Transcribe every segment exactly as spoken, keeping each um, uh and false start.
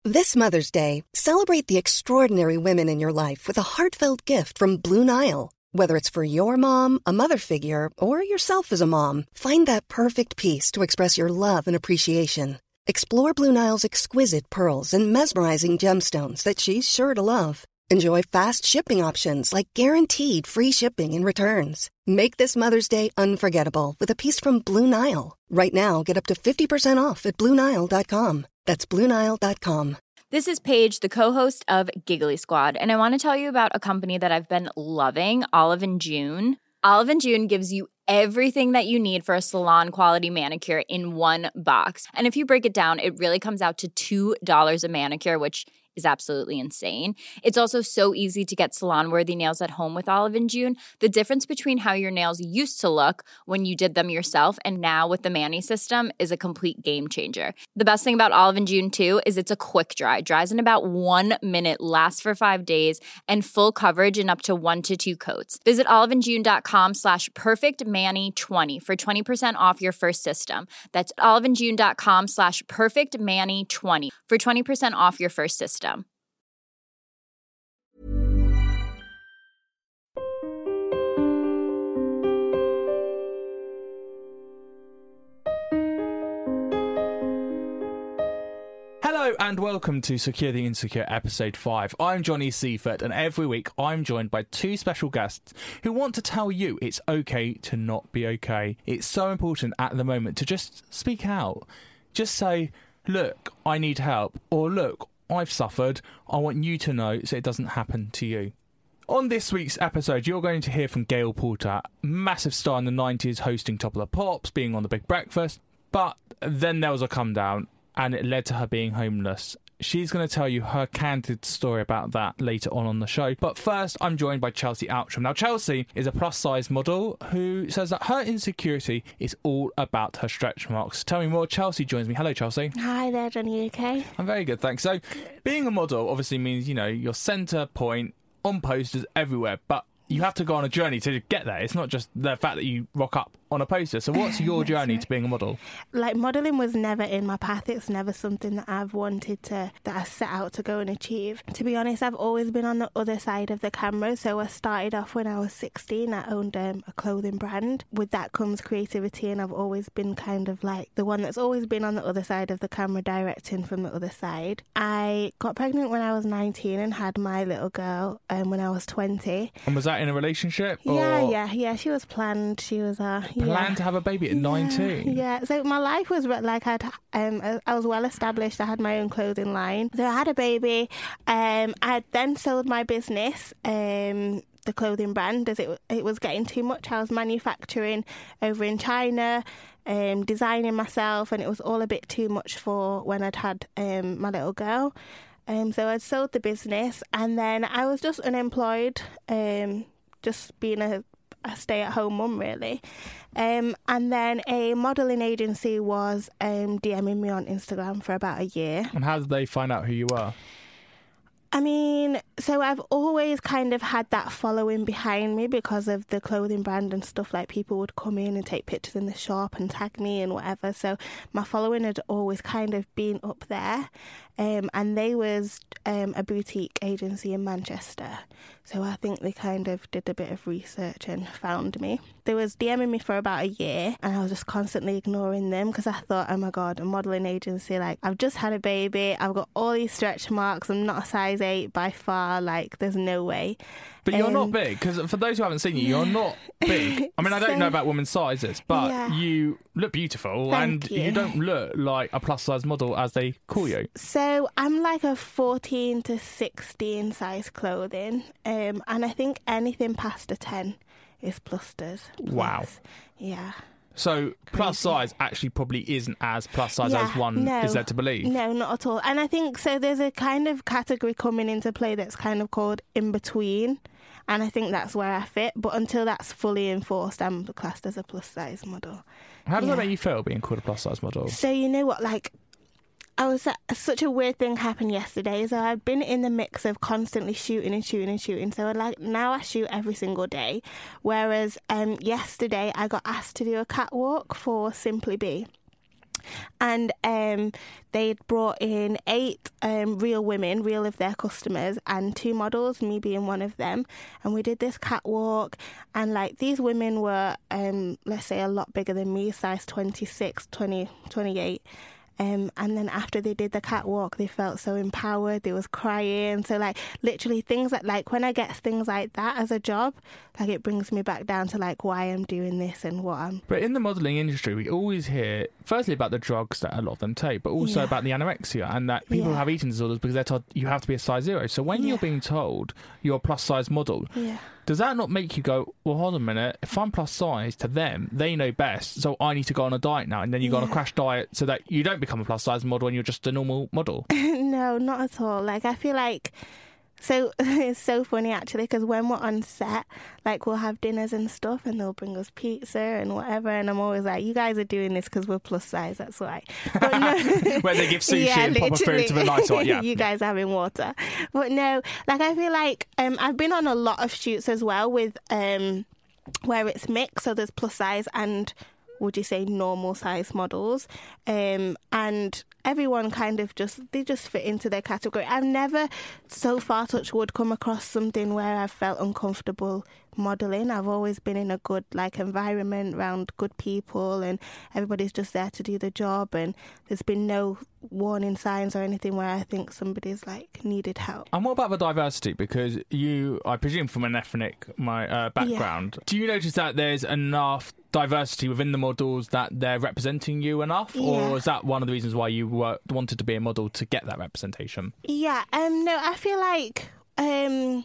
This Mother's Day, celebrate the extraordinary women in your life with a heartfelt gift from Blue Nile. Whether it's for your mom, a mother figure, or yourself as a mom, find that perfect piece to express your love and appreciation. Explore Blue Nile's exquisite pearls and mesmerizing gemstones that she's sure to love. Enjoy fast shipping options like guaranteed free shipping and returns. Make this Mother's Day unforgettable with a piece from Blue Nile. Right now, get up to fifty percent off at Blue Nile dot com. That's Blue Nile dot com. This is Paige, the co-host of Giggly Squad, and I want to tell you about a company that I've been loving, Olive and June. Olive and June gives you everything that you need for a salon-quality manicure in one box. And if you break it down, it really comes out to two dollars a manicure, which is absolutely insane. It's also so easy to get salon-worthy nails at home with Olive and June. The difference between how your nails used to look when you did them yourself and now with the Mani system is a complete game changer. The best thing about Olive and June, too, is it's a quick dry. Dries in about one minute, lasts for five days, and full coverage in up to one to two coats. Visit oliveandjune.com slash perfectmani20 for twenty percent off your first system. That's oliveandjune.com slash perfectmani20 for twenty percent off your first system. Hello and welcome to Secure the Insecure episode five. I'm Johnny Seifert, and every week I'm joined by two special guests who want to tell you it's okay to not be okay. It's so important at the moment to just speak out. Just say, look, I need help, or look, I've suffered. I want you to know so it doesn't happen to you. On this week's episode, you're going to hear from Gail Porter, massive star in the nineties, hosting Top of the Pops, being on The Big Breakfast, but then there was a come down, and it led to her being homeless. She's going to tell you her candid story about that later on on the show. But first, I'm joined by Chelsea Outram. Now, Chelsea is a plus-size model who says that her insecurity is all about her stretch marks. Tell me more. Chelsea joins me. Hello, Chelsea. Hi there, Johnny. You okay? I'm very good, thanks. So, being a model obviously means, you know, you're centre point on posters everywhere, but you have to go on a journey to get there. It's not just the fact that you rock up on a poster. So what's your journey right. to being a model? Like, modelling was never in my path. It's never something that I've wanted to, that I set out to go and achieve. To be honest, I've always been on the other side of the camera. So I started off when I was sixteen. I owned um, a clothing brand. With that comes creativity, and I've always been kind of like the one that's always been on the other side of the camera, directing from the other side. I got pregnant when I was nineteen and had my little girl um, when I was twenty. And was that in a relationship? Or Yeah, yeah, yeah. She was planned. She was uh, planned yeah. to have a baby at nineteen? Yeah, so my life was re- like I'd, um, I was well established. I had my own clothing line. So I had a baby. Um, I then sold my business, um, the clothing brand, as it it was getting too much. I was manufacturing over in China, um, designing myself, and it was all a bit too much for when I'd had um, my little girl. Um, so I'd sold the business, and then I was just unemployed, um, just being a, a stay-at-home mum, really. Um, and then a modelling agency was um, DMing me on Instagram for about a year. And how did they find out who you were? I mean, so I've always kind of had that following behind me because of the clothing brand and stuff. Like, people would come in and take pictures in the shop and tag me and whatever. So my following had always kind of been up there. Um, and they was um, a boutique agency in Manchester. So I think they kind of did a bit of research and found me. They was DMing me for about a year, and I was just constantly ignoring them because I thought, oh my God, a modelling agency, like, I've just had a baby, I've got all these stretch marks, I'm not a size eight by far, like, there's no way. But you're um, not big, because for those who haven't seen you, you're not big. I mean, I don't So- know about women's sizes, but Yeah. you look beautiful, Thank and you. you don't look like a plus-size model, as they call you. So I'm like a fourteen to sixteen size clothing, um, and I think anything past a ten is plusters. Wow. Yeah. So plus Crazy. size actually probably isn't as plus size Yeah, as one no. is led to believe. No, not at all. And I think so there's a kind of category coming into play that's kind of called in between. And I think that's where I fit. But until that's fully enforced, I'm classed as a plus size model. How does Yeah. that make you feel, being called a plus size model? So you know what, like, I was such a weird thing happened yesterday. So I'd been in the mix of constantly shooting and shooting and shooting. So like now I shoot every single day. Whereas um, yesterday I got asked to do a catwalk for Simply Be. and um, they'd brought in eight um, real women, real of their customers, and two models, me being one of them. And we did this catwalk, and like these women were, um, let's say, a lot bigger than me, size twenty-six, twenty, twenty-eight. Um, and then after they did the catwalk, they felt so empowered. They was crying. So, like, literally things that, like, when I get things like that as a job, like, it brings me back down to, like, why I'm doing this and what I'm... But in the modelling industry, we always hear, firstly, about the drugs that a lot of them take, but also Yeah. about the anorexia and that people Yeah. have eating disorders because they're told you have to be a size zero. So when Yeah. you're being told you're a plus-size model, Yeah. does that not make you go, well, hold on a minute, if I'm plus size to them, they know best, so I need to go on a diet now, and then you go on a Yeah. crash diet so that you don't become a plus size model and you're just a normal model? No, not at all. Like, I feel like... So, it's so funny, actually, because when we're on set, like, we'll have dinners and stuff, and they'll bring us pizza and whatever, and I'm always like, you guys are doing this because we're plus size, that's why. But no, Where they give sushi yeah, and proper food to the nice one, yeah. You guys having water. But no, like, I feel like um, I've been on a lot of shoots as well with um, where it's mixed, so there's plus size and, would you say, normal size models, um, and everyone kind of just, they just fit into their category. I've never, so far, touch wood, come across something where I've felt uncomfortable modelling. I've always been in a good, like, environment around good people, and everybody's just there to do the job, and there's been no warning signs or anything where I think somebody's, like, needed help. And what about the diversity? Because you, I presume, from an ethnic my uh, background, Yeah. do you notice that there's enough diversity within the models that they're representing you enough? Yeah. Or is that one of the reasons why you were, wanted to be a model, to get that representation? Yeah, um, no, I feel like um,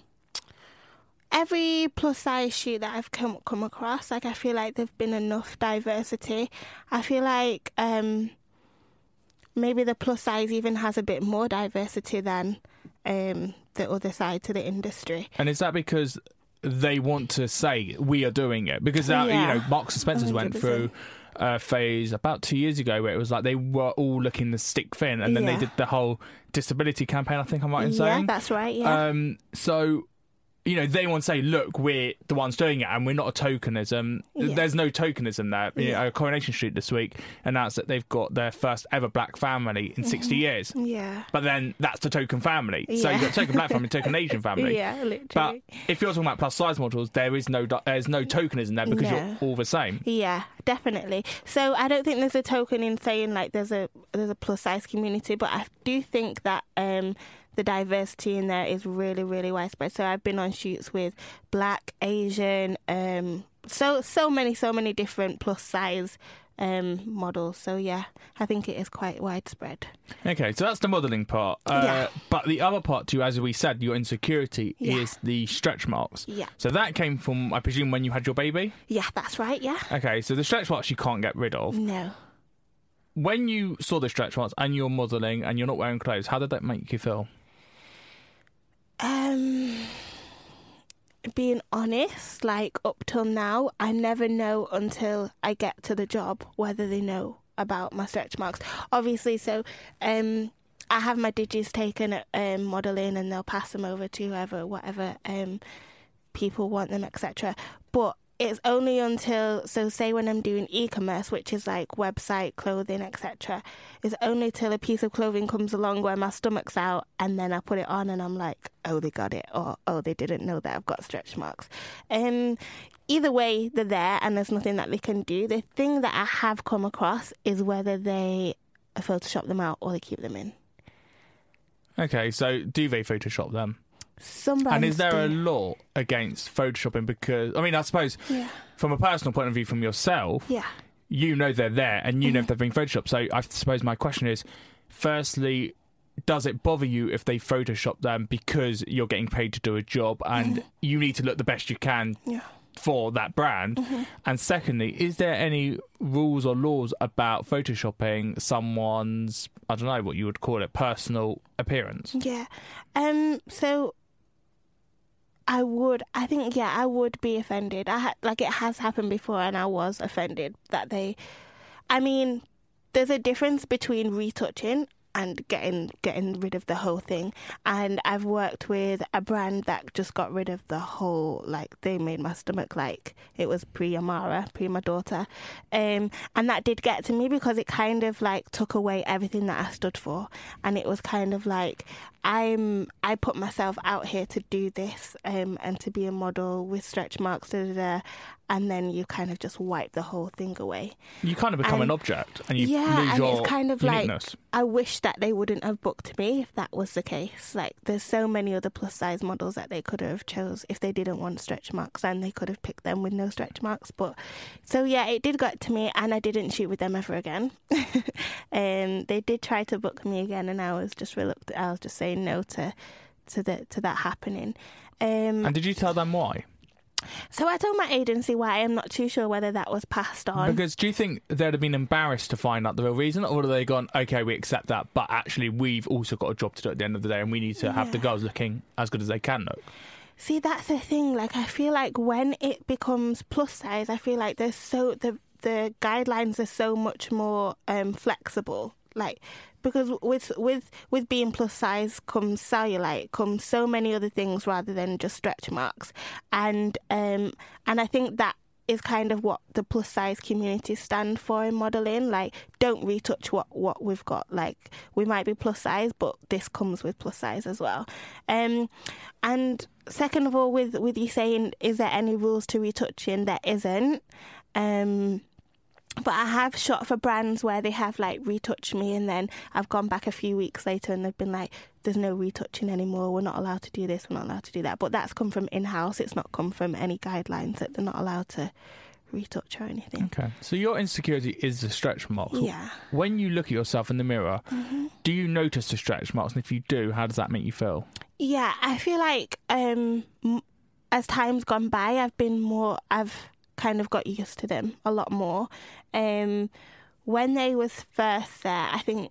every plus size shoot that I've come come across, like, I feel like there've been enough diversity. I feel like um, maybe the plus size even has a bit more diversity than um, the other side to the industry. And is that because they want to say we are doing it? Because that, Yeah. you know, Marks and Spencer's one went hundred through percent. a phase about two years ago where it was like they were all looking to stick thin, and then they Yeah. did the whole disability campaign, I think I'm right in Yeah, saying. that's right, yeah. Um, so, you know, they want to say, look, we're the ones doing it, and we're not a tokenism. Yeah. There's no tokenism there. You Yeah. know, Coronation Street this week announced that they've got their first ever black family in sixty years. yeah. But then that's the token family. So Yeah. you've got token black family, token Asian family. Yeah, literally. But if you're talking about plus size models, there is no there's no tokenism there because No. you're all the same. Yeah, definitely. So I don't think there's a token in saying, like, there's a there's a plus size community, but I do think that um, the diversity in there is really, really widespread. So I've been on shoots with Black, Asian, um, so so many, so many different plus size um, models. So yeah, I think it is quite widespread. Okay, so that's the modelling part. Uh, Yeah. But the other part too, as we said, your insecurity Yeah. is the stretch marks. Yeah. So that came from, I presume, when you had your baby? Yeah, that's right. Yeah. Okay, so the stretch marks you can't get rid of. No. When you saw the stretch marks and you're modelling and you're not wearing clothes, how did that make you feel? Um, being honest, like, up till now, I never know until I get to the job whether they know about my stretch marks. Obviously, so um, I have my digits taken at um, modelling, and they'll pass them over to whoever, whatever um, people want them, et cetera. But it's only until, so say when I'm doing e-commerce, which is like website, clothing, et cetera, it's only till a piece of clothing comes along where my stomach's out, and then I put it on and I'm like, oh, they got it, or oh, they didn't know that I've got stretch marks. Um, either way, they're there and there's nothing that they can do. The thing that I have come across is whether they Photoshop them out or they keep them in. Okay, so do they Photoshop them? Some brands And is there a do. law against photoshopping? Because, I mean, I suppose Yeah. from a personal point of view from yourself, Yeah. you know they're there and you know if they've been photoshopped. So I suppose my question is, firstly, does it bother you if they Photoshop them because you're getting paid to do a job and you need to look the best you can Yeah. for that brand? Mm-hmm. And secondly, is there any rules or laws about photoshopping someone's, I don't know what you would call it, personal appearance? Yeah. Um. So I would, I think, yeah, I would be offended. I ha- like, it has happened before and I was offended that they, I mean, there's a difference between retouching and getting getting rid of the whole thing. And I've worked with a brand that just got rid of the whole, like, they made my stomach like it was pre-Amara, pre my daughter. Um, and that did get to me because it kind of, like, took away everything that I stood for. And it was kind of like, I'm, I put myself out here to do this um, and to be a model with stretch marks, da, da, da, and then you kind of just wipe the whole thing away. You kind of become and, an object, and you yeah, lose and your it's kind of uniqueness. Like, I wish that they wouldn't have booked me if that was the case. Like, there's so many other plus size models that they could have chose if they didn't want stretch marks, and they could have picked them with no stretch marks. But so yeah, it did get to me, and I didn't shoot with them ever again. um, they did try to book me again, and I was just reluctant. I was just saying no to to the to that happening. Um, and did you tell them why? So I told my agency why. I'm not too sure whether that was passed on. Because do you think they'd have been embarrassed to find out the real reason, or would they gone, okay, we accept that, but actually we've also got a job to do at the end of the day, and we need to have Yeah. the girls looking as good as they can look? See, that's the thing. Like, I feel like when it becomes plus size, I feel like there's so the the guidelines are so much more um, flexible. Like, because with with with being plus size comes cellulite, comes so many other things rather than just stretch marks, and um and I think that is kind of what the plus size community stand for in modelling. Like, don't retouch what what we've got. Like, we might be plus size, but this comes with plus size as well. Um, and second of all, with with you saying, is there any rules to retouching? There isn't. Um. But I have shot for brands where they have, like, retouched me, and then I've gone back a few weeks later and they've been like, there's no retouching anymore, we're not allowed to do this, we're not allowed to do that. But that's come from in-house, it's not come from any guidelines that they're not allowed to retouch or anything. Okay, so your insecurity is the stretch marks. Yeah. When you look at yourself in the mirror, Mm-hmm. do you notice the stretch marks? And if you do, how does that make you feel? Yeah, I feel like um, m- as time's gone by, I've been more, I've kind of got used to them a lot more. Um, when they was first there, I think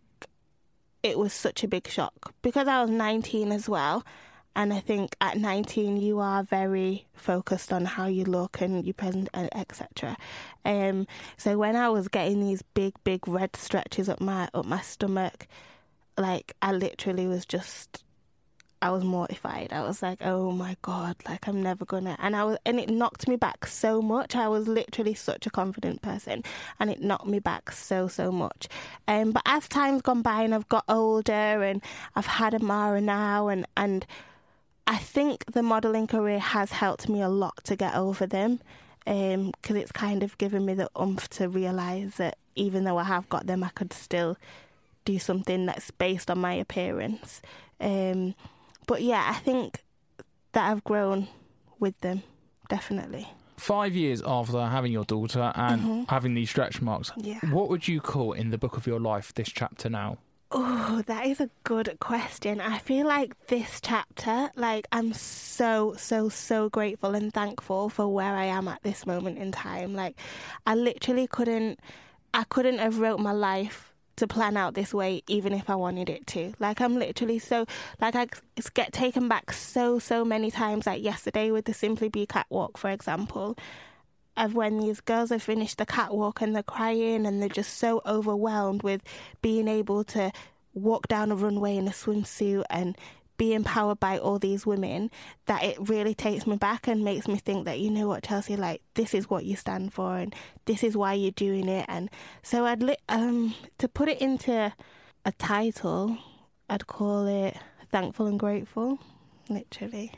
it was such a big shock because I was nineteen as well, and I think at nineteen you are very focused on how you look and you present, et cetera. Um, so when I was getting these big, big red stretches up my up my stomach, like, I literally was just, I was mortified. I was like, oh my God, like, I'm never gonna, and I was, and it knocked me back so much. I was literally such a confident person, and it knocked me back so, so much. Um, but as time's gone by and I've got older and I've had Amara now, and, and I think the modelling career has helped me a lot to get over them, um, because it's kind of given me the oomph to realise that even though I have got them, I could still do something that's based on my appearance. Um, But yeah, I think that I've grown with them, definitely. Five years after having your daughter and Mm-hmm. having these stretch marks, Yeah. what would you call in the book of your life this chapter now? Oh, that is a good question. I feel like this chapter, like, I'm so, so, so grateful and thankful for where I am at this moment in time. Like, I literally couldn't, I couldn't have wrote my life to plan out this way even if I wanted it to. Like, I'm literally so, like, I get taken back so, so many times. Like yesterday with the Simply Be catwalk, for example, of when these girls have finished the catwalk and they're crying and they're just so overwhelmed with being able to walk down a runway in a swimsuit and be empowered by all these women, that it really takes me back and makes me think that, you know what, Chelsea, like, this is what you stand for and this is why you're doing it. And so I'd li- um to put it into a title, I'd call it Thankful and Grateful, literally.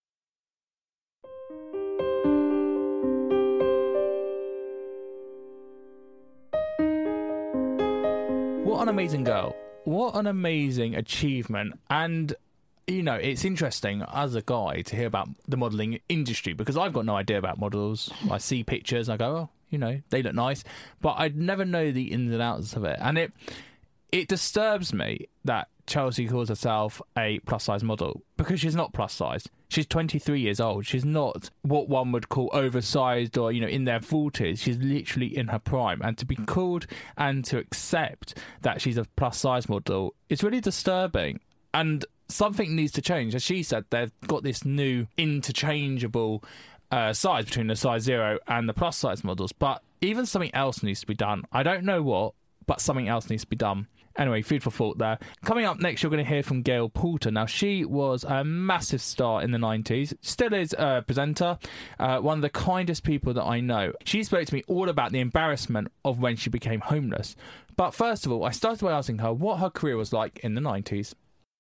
What an amazing girl. What an amazing achievement. And, you know, it's interesting as a guy to hear about the modelling industry because I've got no idea about models. I see pictures, I go, oh, you know, they look nice. But I'd never know the ins and outs of it. And it it disturbs me that Chelsea calls herself a plus-size model because she's not plus-size. She's twenty-three years old. She's not what one would call oversized or, you know, in their forties. She's literally in her prime. And to be called and to accept that she's a plus-size model, it's really disturbing. And something needs to change. As she said, they've got this new interchangeable uh, size between the size zero and the plus-size models. But even something else needs to be done. I don't know what, but something else needs to be done. Anyway, food for thought there. Coming up next, you're going to hear from Gail Porter. Now, she was a massive star in the nineties, still is a presenter, uh, one of the kindest people that I know. She spoke to me all about the embarrassment of when she became homeless. But first of all, I started by asking her what her career was like in the nineties.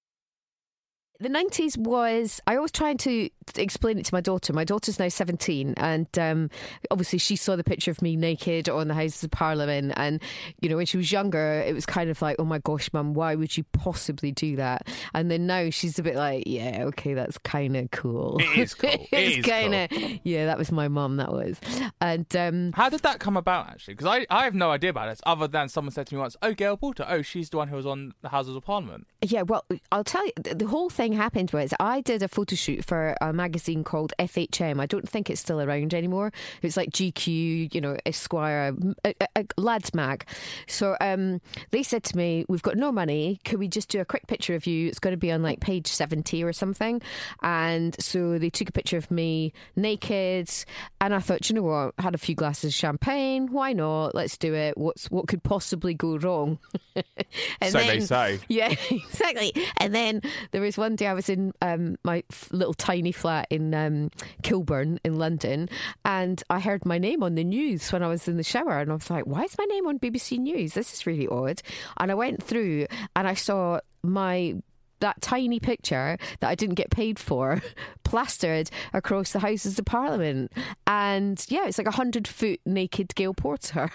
The nineties was, I always trying to explain it to my daughter. My daughter's now seventeen, and um, obviously she saw the picture of me naked on the Houses of Parliament, and you know, when she was younger it was kind of like, oh my gosh, Mum, why would you possibly do that? And then now she's a bit like, yeah, okay, that's kind of cool. It is cool. It it's is kind of cool. Yeah, that was my mum, that was. And um, how did that come about, actually? Because I, I have no idea about this, other than someone said to me once, oh, Gail Porter, oh, she's the one who was on the Houses of Parliament. Yeah, well, I'll tell you, the whole thing happened was I did a photo shoot for a magazine called F H M. I don't think it's still around anymore. It's like G Q, you know, Esquire, a, a, a lads mag. So um, they said to me, we've got no money. Could we just do a quick picture of you? It's going to be on like page seventy or something. And so they took a picture of me naked. And I thought, you know what? I had a few glasses of champagne. Why not? Let's do it. What's What could possibly go wrong? And so then, they say. Yeah, exactly. And then there was one day I was in um, my f- little tiny flat in um, Kilburn in London, and I heard my name on the news when I was in the shower, and I was like, why is my name on B B C News? This is really odd. And I went through and I saw my that tiny picture that I didn't get paid for plastered across the Houses of Parliament. And yeah, it's like a hundred foot naked Gail Porter.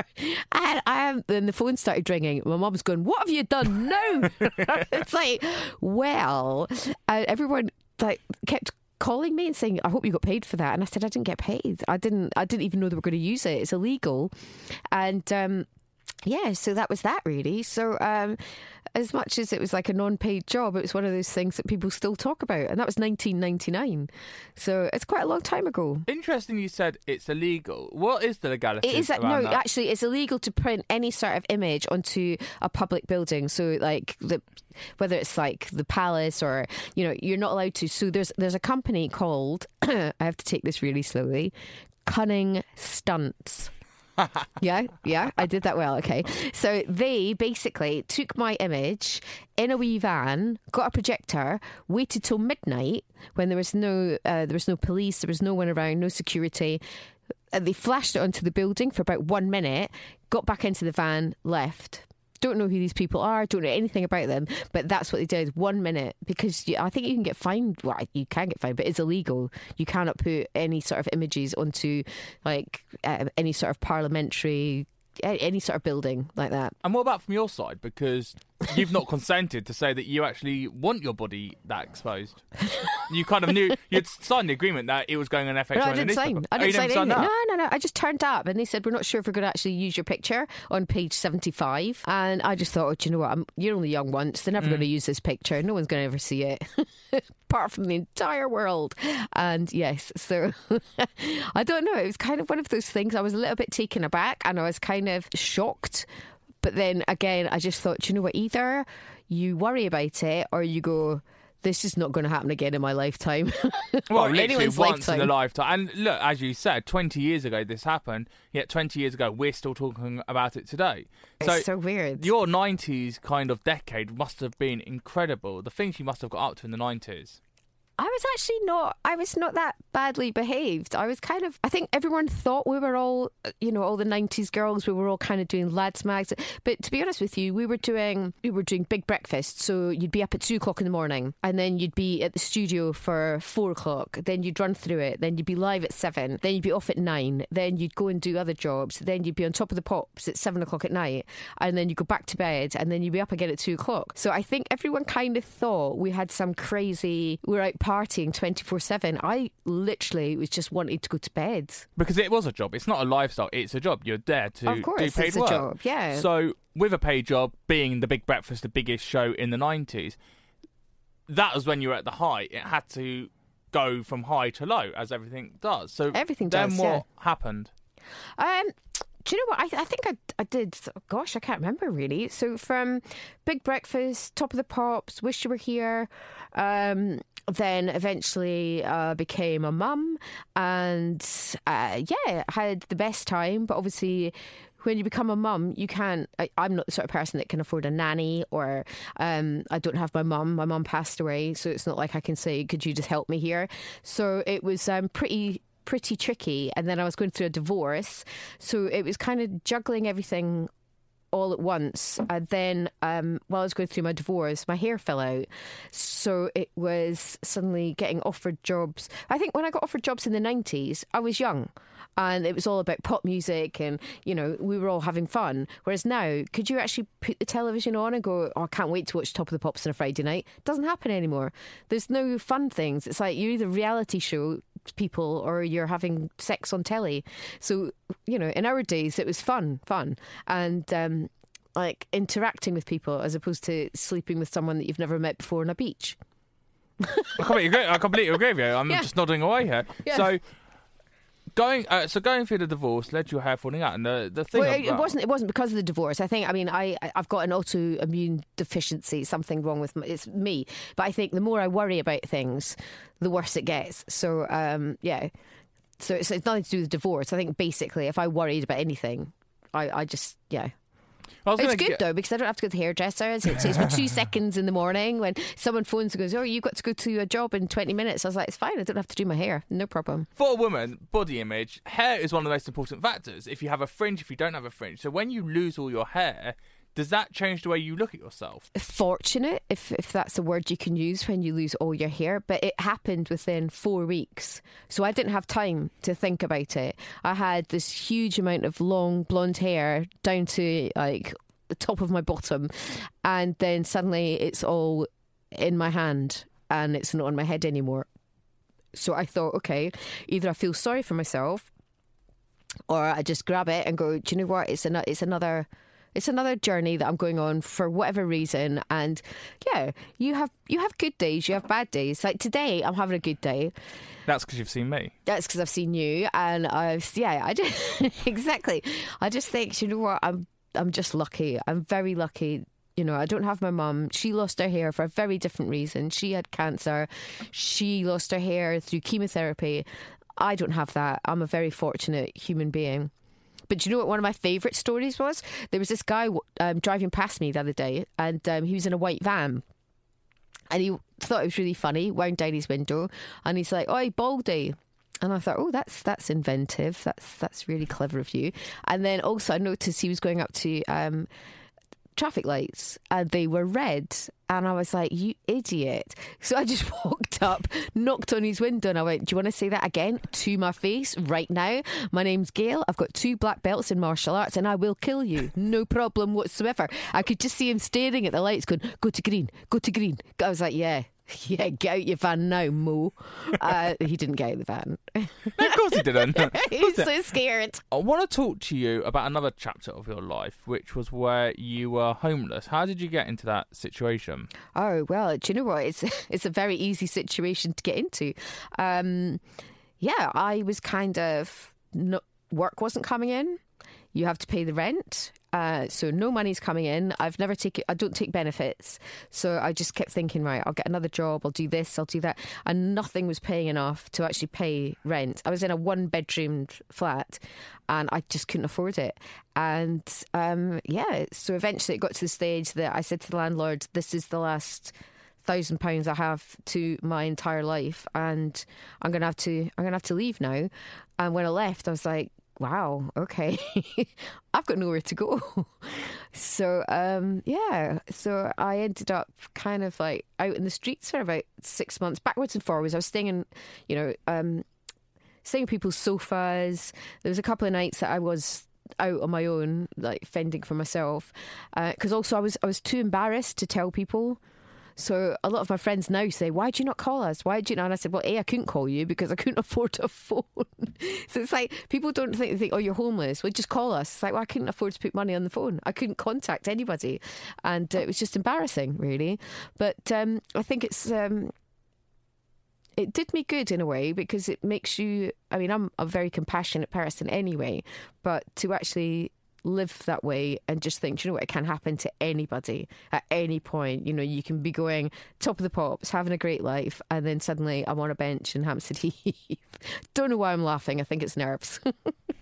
And I then the phone started ringing. My mum's going, what have you done now? It's like, well, uh, everyone like kept calling me and saying, I hope you got paid for that. And I said, I didn't get paid. I didn't I didn't even know they were going to use it. It's illegal. And um yeah, so that was that really. So um, as much as it was like a non-paid job, it was one of those things that people still talk about. And that was nineteen ninety-nine. So it's quite a long time ago. Interesting you said it's illegal. What is the legality It is around No, that? actually, it's illegal to print any sort of image onto a public building. So like the whether it's like the palace or, you know, you're not allowed to. So there's there's a company called, I have to take this really slowly, Cunning Stunts. yeah, yeah, I did that well. Okay. So they basically took my image in a wee van, got a projector, waited till midnight when there was no uh, there was no police, there was no one around, no security. And they flashed it onto the building for about one minute, got back into the van, left. Don't know who these people are, don't know anything about them, but that's what they did. One minute, because you, I think you can get fined. Well, you can get fined, but it's illegal. You cannot put any sort of images onto like uh, any sort of parliamentary, any sort of building like that. And what about from your side? Because you've not consented to say that you actually want your body that exposed. You kind of knew, you'd signed the agreement that it was going on F H M. No, I didn't sign. I didn't oh, sign sign anything. that? No, no, no. I just turned up and they said, we're not sure if we're going to actually use your picture on page seventy-five. And I just thought, oh, do you know what? I'm, you're only young once. They're never mm. going to use this picture. No one's going to ever see it. Apart from the entire world. And yes, so I don't know. It was kind of one of those things. I was a little bit taken aback and I was kind of shocked. But then again, I just thought, you know what? Either you worry about it or you go, this is not going to happen again in my lifetime. Well, or literally anyone's once lifetime. in a lifetime. And look, as you said, twenty years ago this happened, yet twenty years ago we're still talking about it today. It's so, so weird. Your nineties kind of decade must have been incredible. The things you must have got up to in the nineties. I was actually not, I was not that badly behaved. I was kind of, I think everyone thought we were all, you know, all the nineties girls, we were all kind of doing lads mags. But to be honest with you, we were doing, we were doing big breakfast. So you'd be up at two o'clock in the morning and then you'd be at the studio for four o'clock. Then you'd run through it. Then you'd be live at seven. Then you'd be off at nine. Then you'd go and do other jobs. Then you'd be on Top of the Pops at seven o'clock at night. And then you'd go back to bed and then you'd be up again at two o'clock. So I think everyone kind of thought we had some crazy, we were out partying twenty-four seven. I literally was just wanting to go to bed. Because it was a job. It's not a lifestyle. It's a job. You're there to of course, do paid it's work. a job, yeah. So with a paid job, being the Big Breakfast, the biggest show in the nineties, that was when you were at the height. It had to go from high to low, as everything does. So everything then does, what yeah. happened? Um... Do you know what? I, I think I, I did. Gosh, I can't remember really. So from Big Breakfast, Top of the Pops, Wish You Were Here, um, then eventually uh, became a mum, and uh, yeah, had the best time. But obviously, when you become a mum, you can't. I, I'm not the sort of person that can afford a nanny, or um, I don't have my mum. My mum passed away, so it's not like I can say, "Could you just help me here?" So it was um, pretty. pretty tricky, and then I was going through a divorce, so it was kind of juggling everything all at once. And then um, while I was going through my divorce, my hair fell out, so it was suddenly getting offered jobs. I think when I got offered jobs in the nineties, I was young and it was all about pop music, and you know, we were all having fun. Whereas now, could you actually put the television on and go, oh, I can't wait to watch Top of the Pops on a Friday night? It doesn't happen anymore. There's no fun things. It's like you're either reality show people or you're having sex on telly. So, you know, in our days it was fun fun and um like interacting with people, as opposed to sleeping with someone that you've never met before on a beach. I completely agree, I completely agree with you. I'm Yeah. just nodding away here. Yeah. So Going uh, so going through the divorce led to your hair falling out, and the the thing Well, about, it wasn't. It wasn't because of the divorce. I think. I mean, I I've got an autoimmune deficiency. Something wrong with my, it's me. But I think the more I worry about things, the worse it gets. So um, yeah. So it's, it's nothing to do with divorce. I think basically, if I worried about anything, I I just yeah. I was It's gonna good get- though, because I don't have to go to the hairdresser. It takes me two seconds in the morning when someone phones and goes, "Oh, you got to go to a job in twenty minutes." I was like, "It's fine. I don't have to do my hair. No problem." For a woman, body image, hair is one of the most important factors. If you have a fringe, if you don't have a fringe. So when you lose all your hair, does that change the way you look at yourself? Fortunate, if if that's a word you can use when you lose all your hair, but it happened within four weeks, so I didn't have time to think about it. I had this huge amount of long blonde hair down to like the top of my bottom, and then suddenly it's all in my hand and it's not on my head anymore. So I thought, okay, either I feel sorry for myself, or I just grab it and go, do you know what? It's an, it's another. It's another journey that I'm going on for whatever reason. And yeah, you have you have good days, you have bad days. Like today, I'm having a good day. That's because you've seen me. That's because I've seen you, and I've yeah, I just exactly. I just think, you know what? I'm I'm just lucky. I'm very lucky. You know, I don't have my mum. She lost her hair for a very different reason. She had cancer. She lost her hair through chemotherapy. I don't have that. I'm a very fortunate human being. But do you know what one of my favourite stories was? There was this guy um, driving past me the other day, and um, he was in a white van. And he thought it was really funny, wound down his window, and he's like, "Oi, Baldy." And I thought, oh, that's that's inventive. That's that's really clever of you. And then also I noticed he was going up to um, traffic lights, and they were red. And I was like, you idiot. So I just walked up, knocked on his window, and I went, do you want to say that again to my face right now? My name's Gail. I've got two black belts in martial arts, and I will kill you. No problem whatsoever. I could just see him staring at the lights going, go to green, go to green. I was like, yeah. Yeah, get out your van now, Mo. Uh, he didn't get out of the van. Of course he didn't. He was so scared. I want to talk to you about another chapter of your life, which was where you were homeless. How did you get into that situation? Oh, well, do you know what? It's it's a very easy situation to get into. Um, yeah, I was kind of... No, work wasn't coming in. You have to pay the rent. Uh, so no money's coming in. I've never taken, I don't take benefits. So I just kept thinking, right, I'll get another job. I'll do this, I'll do that. And nothing was paying enough to actually pay rent. I was in a one bedroomed flat and I just couldn't afford it. And um, yeah, so eventually it got to the stage that I said to the landlord, this is the last thousand pounds I have to my entire life, and I'm gonna have to I'm gonna have to leave now. And when I left, I was like, wow, okay, I've got nowhere to go. So um, yeah, so I ended up kind of like out in the streets for about six months, backwards and forwards. I was staying in, you know, um, staying on people's sofas. There was a couple of nights that I was out on my own, like fending for myself, because uh, also I was I was too embarrassed to tell people. So a lot of my friends now say, why do you not call us? Why do you not? And I said, well, A, I couldn't call you because I couldn't afford a phone. So it's like, people don't think, they think, oh, you're homeless. Well, just call us. It's like, well, I couldn't afford to put money on the phone. I couldn't contact anybody. And uh, it was just embarrassing, really. But um, I think it's... Um, it did me good in a way, because it makes you... I mean, I'm a very compassionate person anyway, but to actually live that way and just think, you know what, it can happen to anybody at any point. You know, you can be going top of the pops, having a great life, and then suddenly I'm on a bench in Hampstead Heath. Don't know why I'm laughing. I think it's nerves.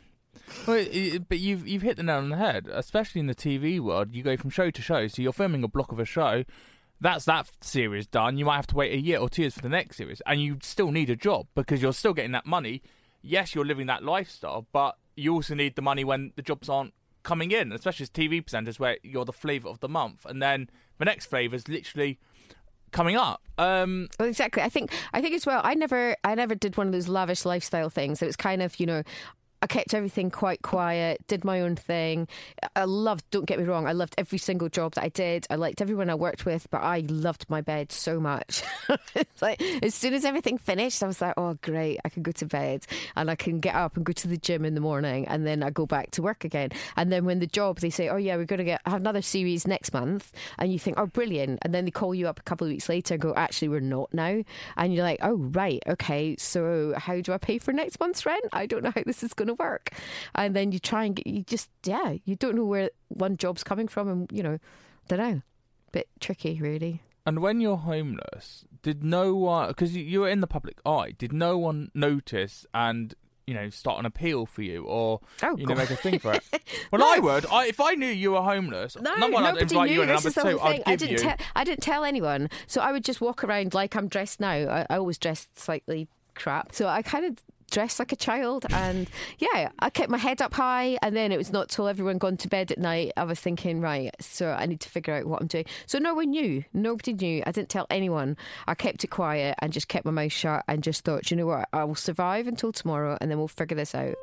Well, it, but you've you've hit the nail on the head. Especially in the T V world, you go from show to show. So you're filming a block of a show. That's that series done. You might have to wait a year or two years for the next series, and you still need a job because you're still getting that money. Yes, you're living that lifestyle, but you also need the money when the jobs aren't coming in, especially as T V presenters where you're the flavour of the month, and then the next flavour is literally coming up. Um, well, exactly. I think I think as well. I never I never did one of those lavish lifestyle things. It was kind of, you know, I kept everything quite quiet, did my own thing. I loved, don't get me wrong, I loved every single job that I did. I liked everyone I worked with, but I loved my bed so much. It's like, as soon as everything finished, I was like, oh, great, I can go to bed and I can get up and go to the gym in the morning, and then I go back to work again. And then when the job, they say, oh yeah, we're going to get have another series next month, and you think, oh, brilliant. And then they call you up a couple of weeks later and go, actually, we're not now. And you're like, oh, right, okay, so how do I pay for next month's rent? I don't know how this is going to work. And then you try and get, you just, yeah, you don't know where one job's coming from, and, you know, don't know. Bit tricky, really. And when you're homeless, did no one, because you were in the public eye, did no one notice and, you know, start an appeal for you, or, oh, you know, God. make a thing for it? Well, No. I would. I, if I knew you were homeless, No, number one, I'd nobody invite knew. you in, and This number is the two, whole I'd thing. give I didn't you... Te- I didn't tell anyone. So I would just walk around like I'm dressed now. I, I always dressed slightly crap. So I kind of dressed like a child, and yeah, I kept my head up high. And then it was not till everyone gone to bed at night I was thinking, right, so I need to figure out what I'm doing. So no one knew, nobody knew. I didn't tell anyone. I kept it quiet and just kept my mouth shut and just thought, you know what, I will survive until tomorrow, and then we'll figure this out.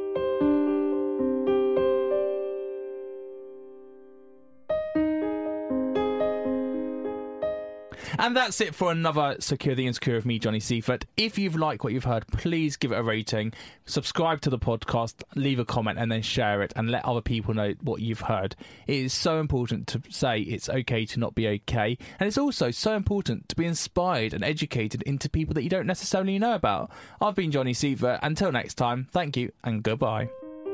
And that's it for another Secure the Insecure of me, Johnny Seifert. If you've liked what you've heard, please give it a rating, subscribe to the podcast, leave a comment, and then share it and let other people know what you've heard. It is so important to say it's okay to not be okay. And it's also so important to be inspired and educated into people that you don't necessarily know about. I've been Johnny Seifert. Until next time, thank you and goodbye.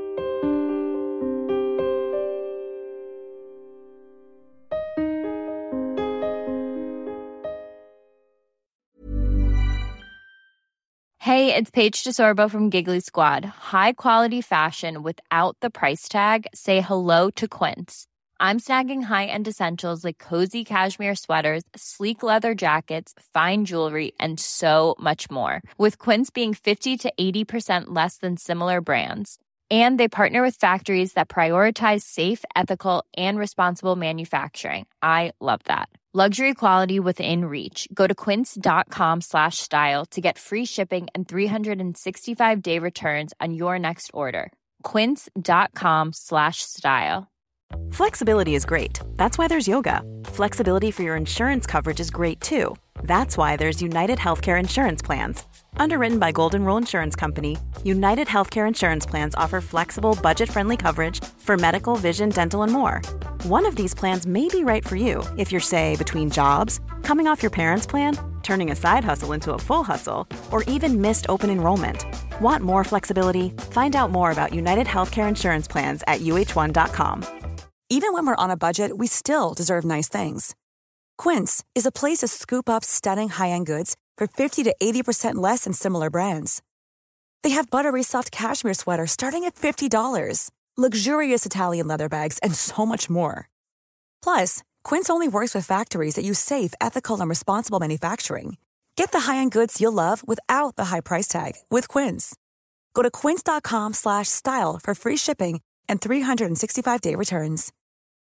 Hey, it's Paige DeSorbo from Giggly Squad. High quality fashion without the price tag. Say hello to Quince. I'm snagging high-end essentials like cozy cashmere sweaters, sleek leather jackets, fine jewelry, and so much more. With Quince being fifty to eighty percent less than similar brands. And they partner with factories that prioritize safe, ethical, and responsible manufacturing. I love that. Luxury quality within reach. Go to quince.com slash style to get free shipping and three sixty-five day returns on your next order. Quince.com slash style. Flexibility is great. That's why there's yoga. Flexibility for your insurance coverage is great too. That's why there's United Healthcare Insurance Plans. Underwritten by Golden Rule Insurance Company, United Healthcare Insurance Plans offer flexible, budget-friendly coverage for medical, vision, dental, and more. One of these plans may be right for you if you're, say, between jobs, coming off your parents' plan, turning a side hustle into a full hustle, or even missed open enrollment. Want more flexibility? Find out more about United Healthcare Insurance Plans at U H one dot com. Even when we're on a budget, we still deserve nice things. Quince is a place to scoop up stunning high-end goods for fifty to eighty percent less than similar brands. They have buttery soft cashmere sweaters starting at fifty dollars, luxurious Italian leather bags, and so much more. Plus, Quince only works with factories that use safe, ethical, and responsible manufacturing. Get the high-end goods you'll love without the high price tag with Quince. Go to quince.com slash style for free shipping and three sixty-five day returns.